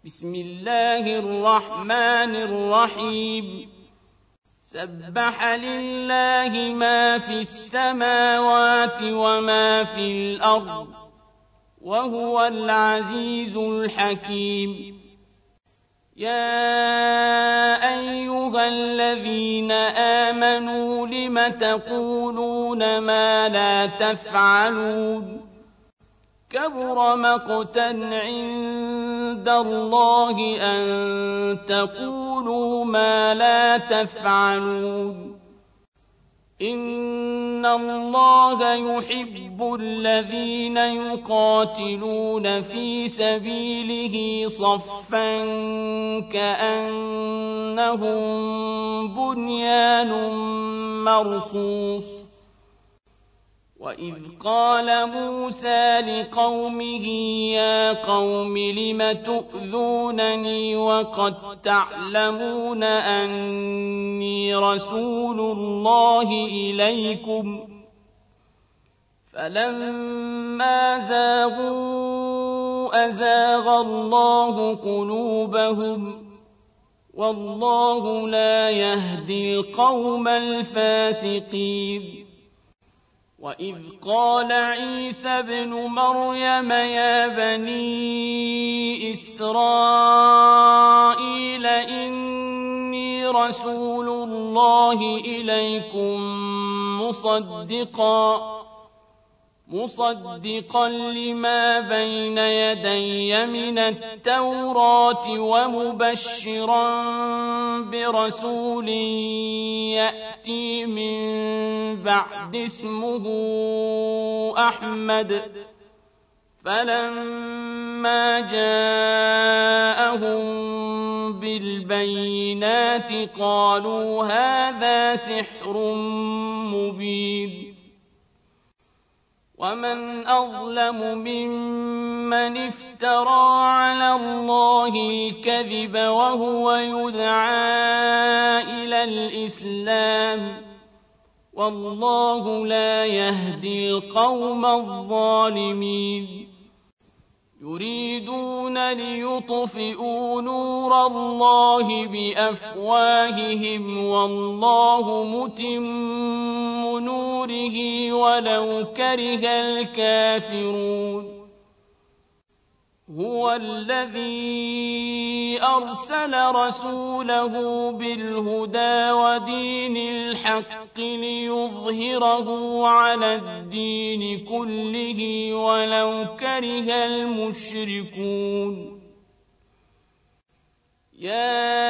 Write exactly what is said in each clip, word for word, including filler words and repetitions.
بسم الله الرحمن الرحيم سبح لله ما في السماوات وما في الأرض وهو العزيز الحكيم يا أيها الذين آمنوا لم تقولون ما لا تفعلون كبر مقتا عند الله أن تقولوا ما لا تفعلون إن الله يحب الذين يقاتلون في سبيله صفا كأنهم بنيان مرصوص وإذ قال موسى لقومه يا قوم لم تؤذونني وقد تعلمون أني رسول الله إليكم فلما زاغوا أزاغ الله قلوبهم والله لا يهدي القوم الفاسقين وإذ قال عيسى ابن مريم يا بني إسرائيل إني رسول الله إليكم مصدقا مصدقا لما بين يدي من التوراة ومبشرا برسول يأتي من بعد اسمه أحمد فلما جاءهم بالبينات قالوا هذا سحر مبين ومن أظلم ممن افترى على الله الكذب وهو يدعى إلى الإسلام والله لا يهدي القوم الظالمين يريدون ليطفئوا نور الله بأفواههم والله متم نوره ولو كره الكافرون هو الذي أرسل رسوله بالهدى ودين الحق ليظهره على الدين كله ولو كره المشركون يا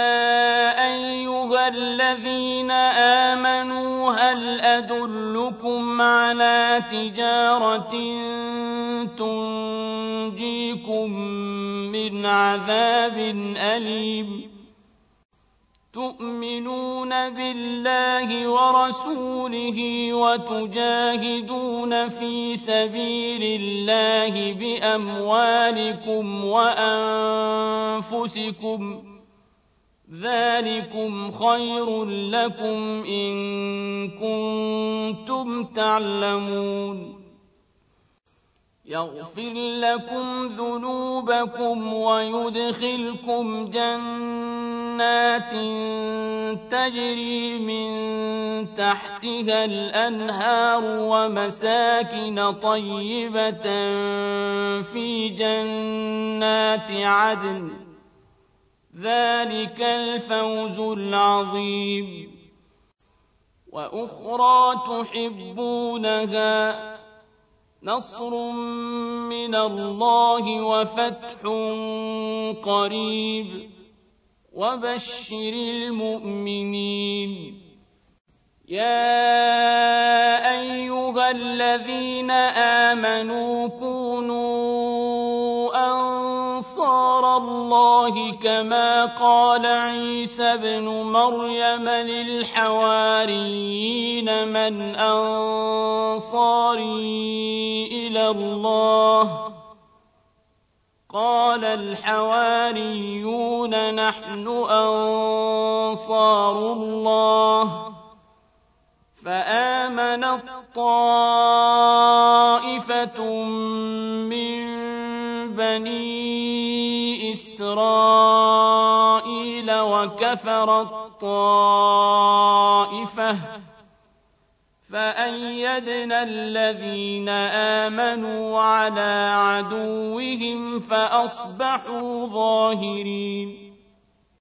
أيها الذين آمنوا هل أدلكم على تجارة تنجيكم من عذاب أليم تؤمنون بالله ورسوله وتجاهدون في سبيل الله بأموالكم وأنفسكم ذلكم خير لكم إن كنتم تعلمون يغفر لكم ذنوبكم ويدخلكم جنات تجري من تحتها الأنهار ومساكن طيبة في جنات عدن ذلك الفوز العظيم وأخرى تحبونها نصر من الله وفتح قريب وبشر المؤمنين يا أيها الذين آمنوا كونوا أنصار الله كما قال عيسى ابن مريم للحواريين من أنصاري إلى الله قال الحواريون نحن أنصار الله فآمنت طائفة من بني إسرائيل إسرائيل وكفرت طائفة فأيدنا الذين آمنوا على عدوهم فأصبحوا ظاهرين.